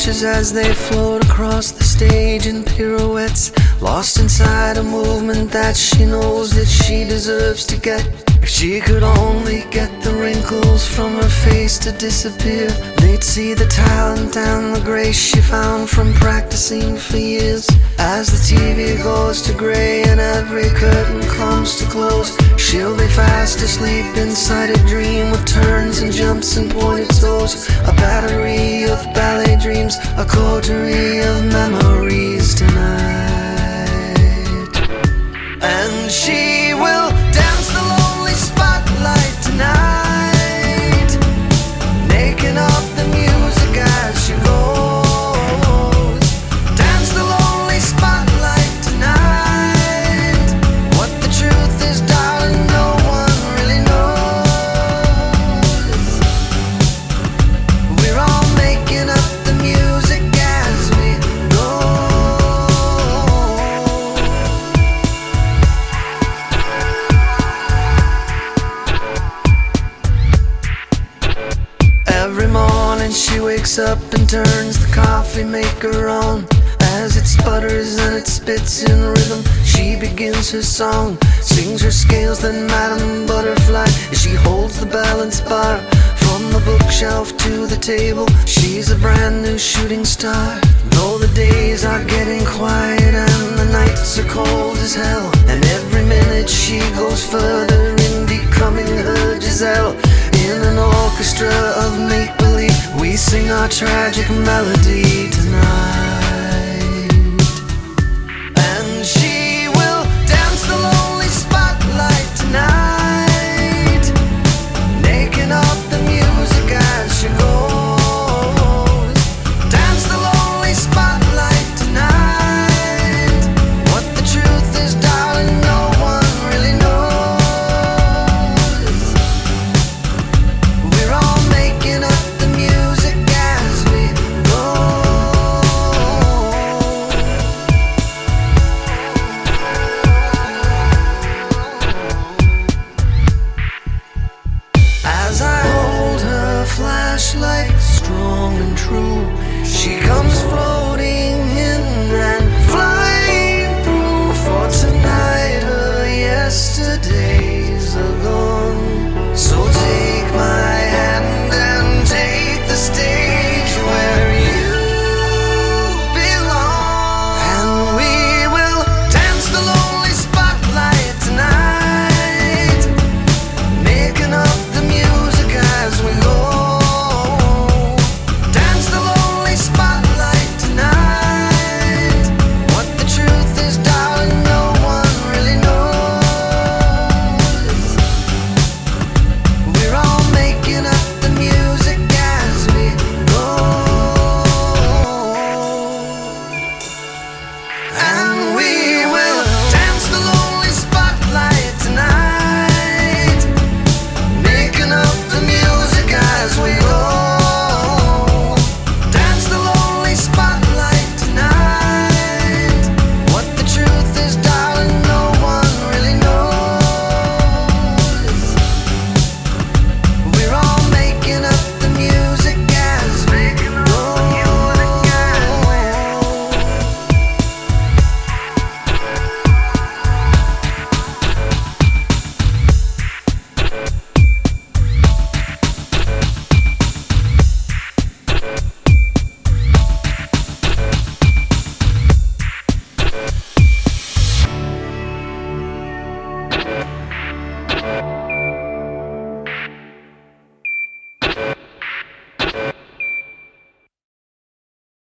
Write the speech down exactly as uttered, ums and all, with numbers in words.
watches as they float across the stage in pirouettes, lost inside a movement that she knows that she deserves to get. If she could only get the wrinkles from her face to disappear, they'd see the talent and the grace she found from practicing for years. As the T V goes to grey and every curtain comes to close, she'll be fast asleep inside a dream with turns and jumps and pointed toes. A battery of ballet dreams, a coterie of memories tonight. And she will dance the lonely spotlight tonight, making up the music as she goes. Dance the lonely spotlight tonight. What the truth is, darling, no one really knows. We're all making up the music as we go. Every morning she wakes up and turns the coffee maker on. As it sputters and it spits in rhythm, she begins her song, sings her scales, then Madame Butterfly as she holds the balance bar. From the bookshelf to the table, she's a brand new shooting star. Though the days are getting quiet and the nights are cold as hell, and every minute she goes further in becoming her Giselle. In an orchestra of make-believe, we sing our tragic melody tonight.